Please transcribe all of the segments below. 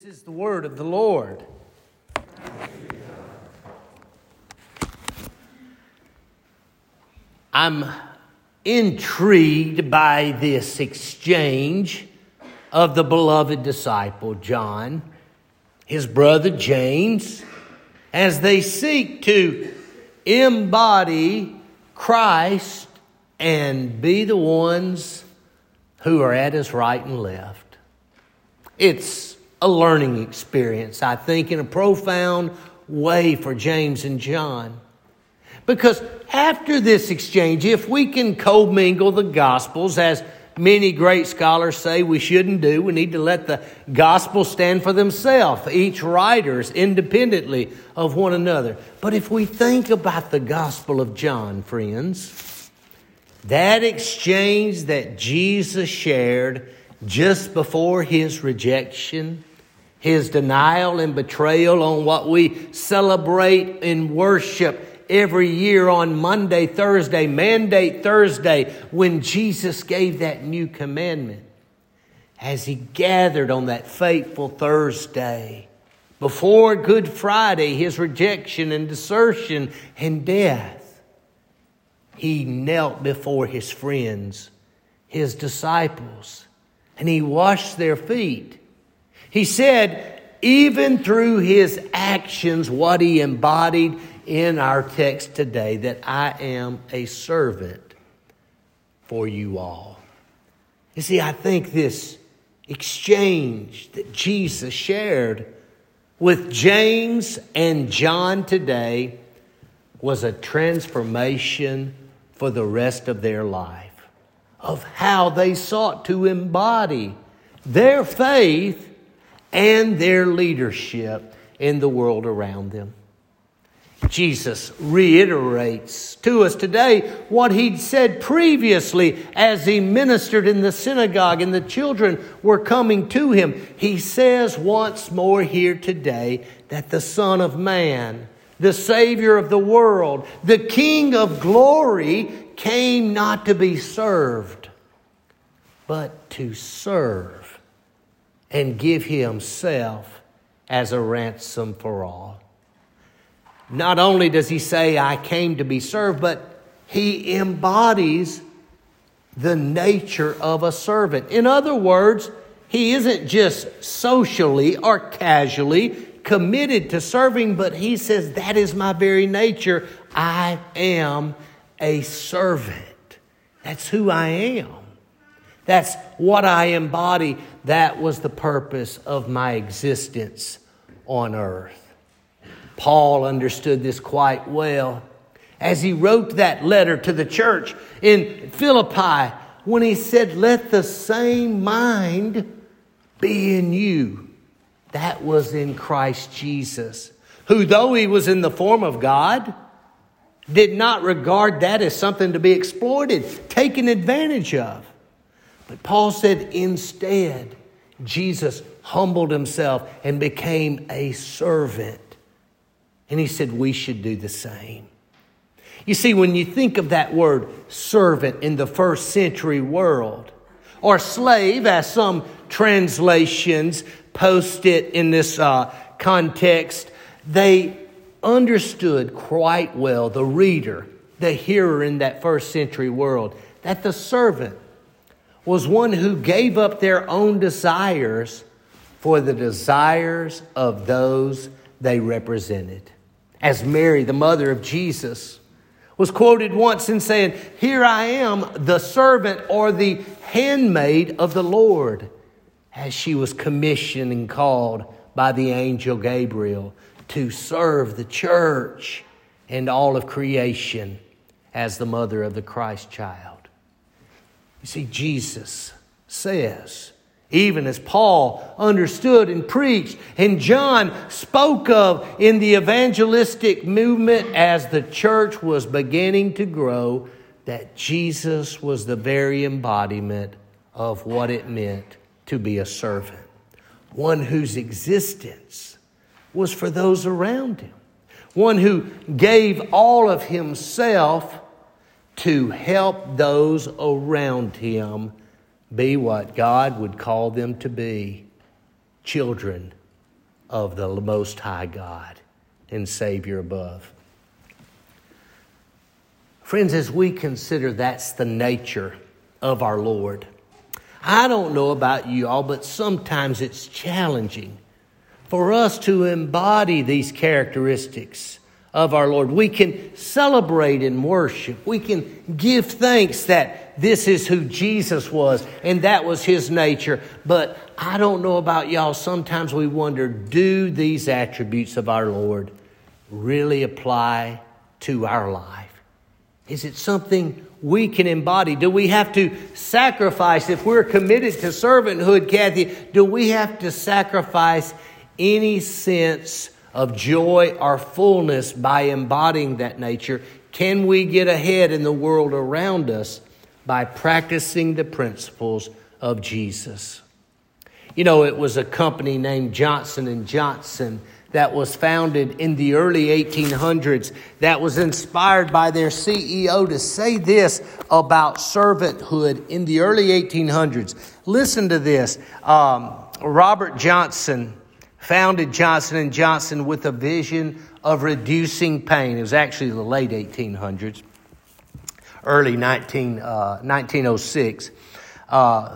This is the word of the Lord. I'm intrigued by this exchange of the beloved disciple John, his brother James, as they seek to embody Christ and be the ones who are at his right and left. It's a learning experience, I think, in a profound way for James and John. Because after this exchange, if we can commingle the Gospels, as many great scholars say we shouldn't do, we need to let the Gospels stand for themselves, each writers independently of one another. But if we think about the Gospel of John, friends, that exchange that Jesus shared just before his rejection, his denial and betrayal on what we celebrate in worship every year on Monday, Thursday, Mandate Thursday, when Jesus gave that new commandment. As he gathered on that fateful Thursday, before Good Friday, his rejection and desertion and death, he knelt before his friends, his disciples, and he washed their feet. He said, even through his actions, what he embodied in our text today, that I am a servant for you all. You see, I think this exchange that Jesus shared with James and John today was a transformation for the rest of their life, of how they sought to embody their faith and their leadership in the world around them. Jesus reiterates to us today what he'd said previously as he ministered in the synagogue and the children were coming to him. He says once more here today that the Son of Man, the Savior of the world, the King of glory, came not to be served, but to serve and give himself as a ransom for all. Not only does he say, I came to be served, but he embodies the nature of a servant. In other words, he isn't just socially or casually committed to serving, but he says, that is my very nature. I am a servant. That's who I am. That's what I embody. That was the purpose of my existence on earth. Paul understood this quite well as he wrote that letter to the church in Philippi when he said, let the same mind be in you that was in Christ Jesus, who though he was in the form of God, did not regard that as something to be exploited, taken advantage of. But Paul said instead, Jesus humbled himself and became a servant. And he said we should do the same. You see, when you think of that word servant in the first century world, or slave, as some translations post it in this context, they understood quite well, the reader, the hearer in that first century world, that the servant was one who gave up their own desires for the desires of those they represented. As Mary, the mother of Jesus, was quoted once in saying, here I am, the servant or the handmaid of the Lord, as she was commissioned and called by the angel Gabriel to serve the church and all of creation as the mother of the Christ child. You see, Jesus says, even as Paul understood and preached, and John spoke of in the evangelistic movement as the church was beginning to grow, that Jesus was the very embodiment of what it meant to be a servant. One whose existence was for those around him. One who gave all of himself to help those around him be what God would call them to be, children of the Most High God and Savior above. Friends, as we consider that's the nature of our Lord, I don't know about you all, but sometimes it's challenging for us to embody these characteristics of our Lord. We can celebrate and worship. We can give thanks that this is who Jesus was and that was his nature. But I don't know about y'all. Sometimes we wonder, do these attributes of our Lord really apply to our life? Is it something we can embody? Do we have to sacrifice? If we're committed to servanthood, Kathy, do we have to sacrifice any sense of joy or fullness by embodying that nature? Can we get ahead in the world around us by practicing the principles of Jesus? You know, it was a company named Johnson & Johnson that was founded in the early 1800s that was inspired by their CEO to say this about servanthood in the early 1800s. Listen to this. Robert Johnson founded Johnson & Johnson with a vision of reducing pain. It was actually the late 1800s, early 1906. By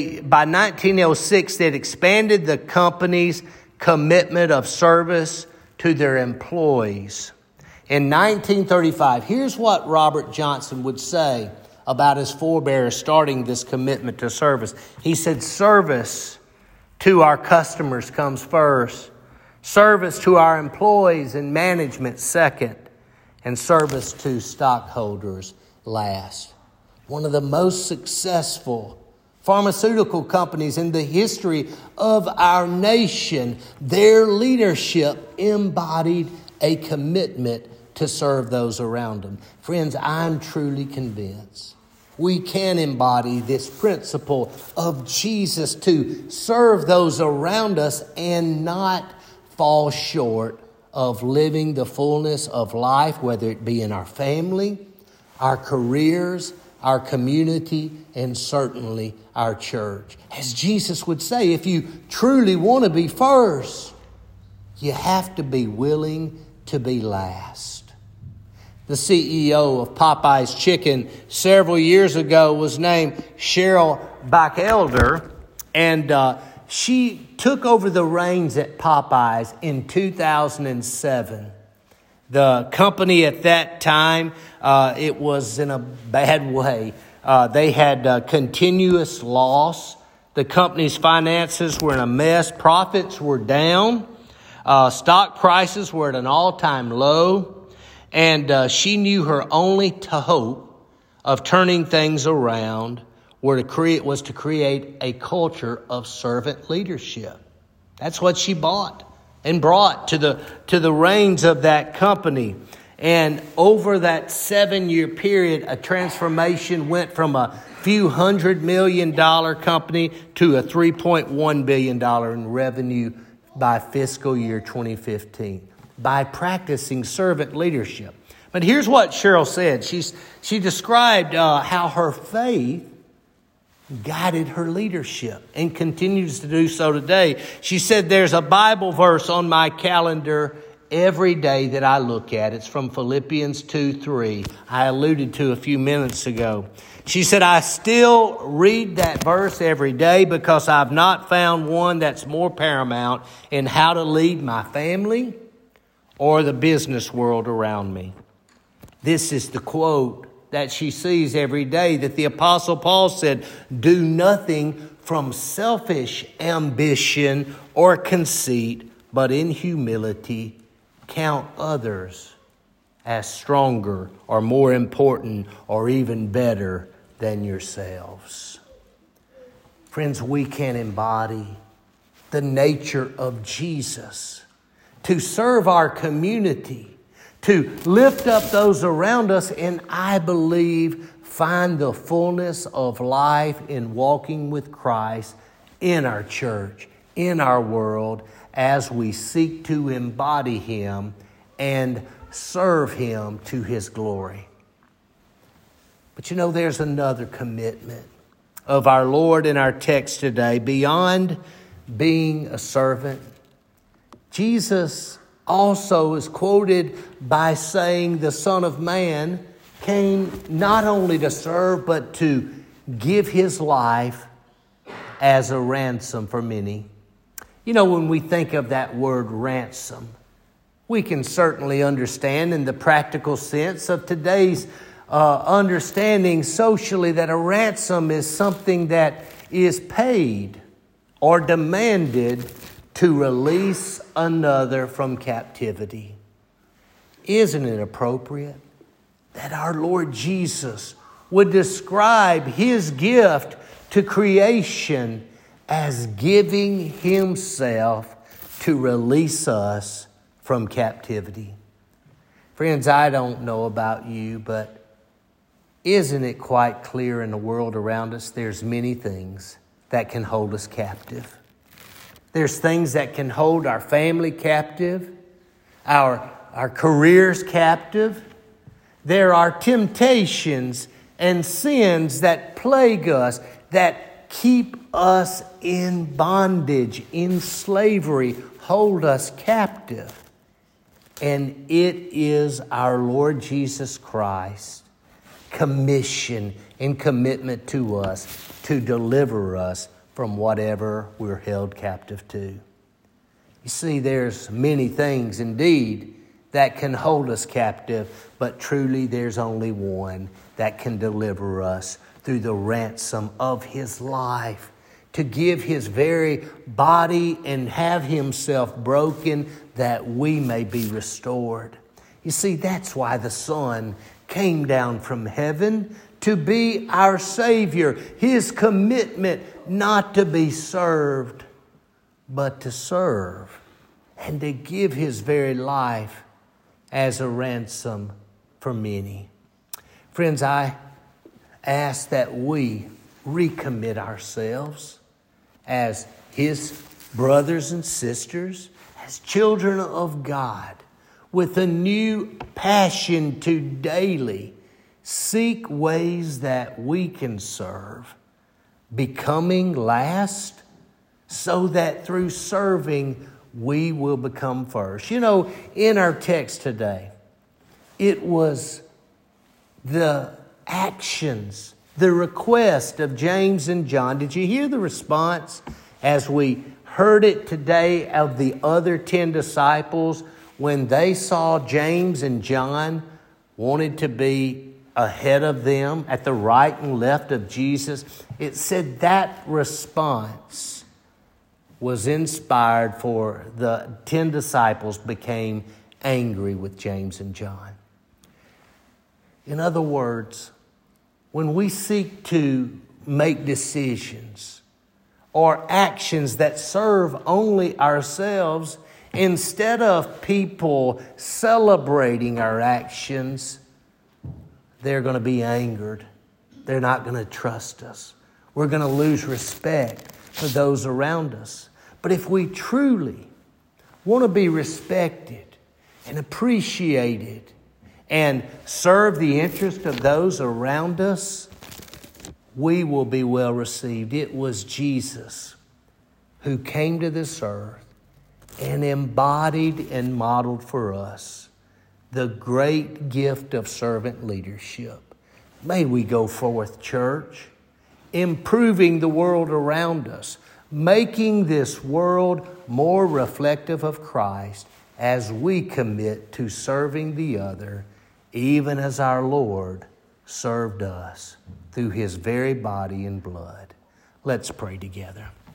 1906, they'd expanded the company's commitment of service to their employees. In 1935, here's what Robert Johnson would say about his forebears starting this commitment to service. He said, service to our customers comes first, service to our employees and management second, and service to stockholders last. One of the most successful pharmaceutical companies in the history of our nation, their leadership embodied a commitment to serve those around them. Friends, I'm truly convinced we can embody this principle of Jesus to serve those around us and not fall short of living the fullness of life, whether it be in our family, our careers, our community, and certainly our church. As Jesus would say, if you truly want to be first, you have to be willing to be last. The CEO of Popeye's Chicken several years ago was named Cheryl Bachelder, and she took over the reins at Popeye's in 2007. The company at that time, it was in a bad way. They had continuous loss. The company's finances were in a mess. Profits were down. Stock prices were at an all-time low. And she knew her only hope of turning things around was to create a culture of servant leadership. That's what she bought and brought to the reins of that company. And over that 7-year period, a transformation went from a few $100 million company to a $3.1 billion in revenue by fiscal year 2015 by practicing servant leadership. But here's what Cheryl said. She described how her faith guided her leadership and continues to do so today. She said, there's a Bible verse on my calendar every day that I look at. It's from Philippians 2:3. I alluded to a few minutes ago. She said, I still read that verse every day because I've not found one that's more paramount in how to lead my family or the business world around me. This is the quote that she sees every day that the Apostle Paul said, do nothing from selfish ambition or conceit, but in humility count others as stronger or more important or even better than yourselves. Friends, we can embody the nature of Jesus to serve our community, to lift up those around us, and I believe find the fullness of life in walking with Christ in our church, in our world, as we seek to embody Him and serve Him to His glory. But you know, there's another commitment of our Lord in our text today. Beyond being a servant, Jesus also is quoted by saying the Son of Man came not only to serve, but to give his life as a ransom for many. You know, when we think of that word ransom, we can certainly understand in the practical sense of today's understanding socially that a ransom is something that is paid or demanded to release another from captivity. Isn't it appropriate that our Lord Jesus would describe his gift to creation as giving himself to release us from captivity? Friends, I don't know about you, but isn't it quite clear in the world around us there's many things that can hold us captive? There's things that can hold our family captive, our careers captive. There are temptations and sins that plague us, that keep us in bondage, in slavery, hold us captive. And it is our Lord Jesus Christ's commission and commitment to us to deliver us from whatever we're held captive to. You see, there's many things indeed that can hold us captive, but truly there's only one that can deliver us through the ransom of his life, to give his very body and have himself broken that we may be restored. You see, that's why the Son came down from heaven to be our Savior. His commitment not to be served, but to serve and to give his very life as a ransom for many. Friends, I ask that we recommit ourselves as his brothers and sisters, as children of God, with a new passion to daily seek ways that we can serve, becoming last, so that through serving we will become first. You know, in our text today, it was the actions, the request of James and John. Did you hear the response as we heard it today of the other 10 disciples when they saw James and John wanted to be ahead of them at the right and left of Jesus? It said that response was inspired for the 10 disciples became angry with James and John. In other words, when we seek to make decisions or actions that serve only ourselves, instead of people celebrating our actions, they're going to be angered. They're not going to trust us. We're going to lose respect for those around us. But if we truly want to be respected and appreciated and serve the interest of those around us, we will be well received. It was Jesus who came to this earth and embodied and modeled for us the great gift of servant leadership. May we go forth, church, improving the world around us, making this world more reflective of Christ as we commit to serving the other, even as our Lord served us through his very body and blood. Let's pray together.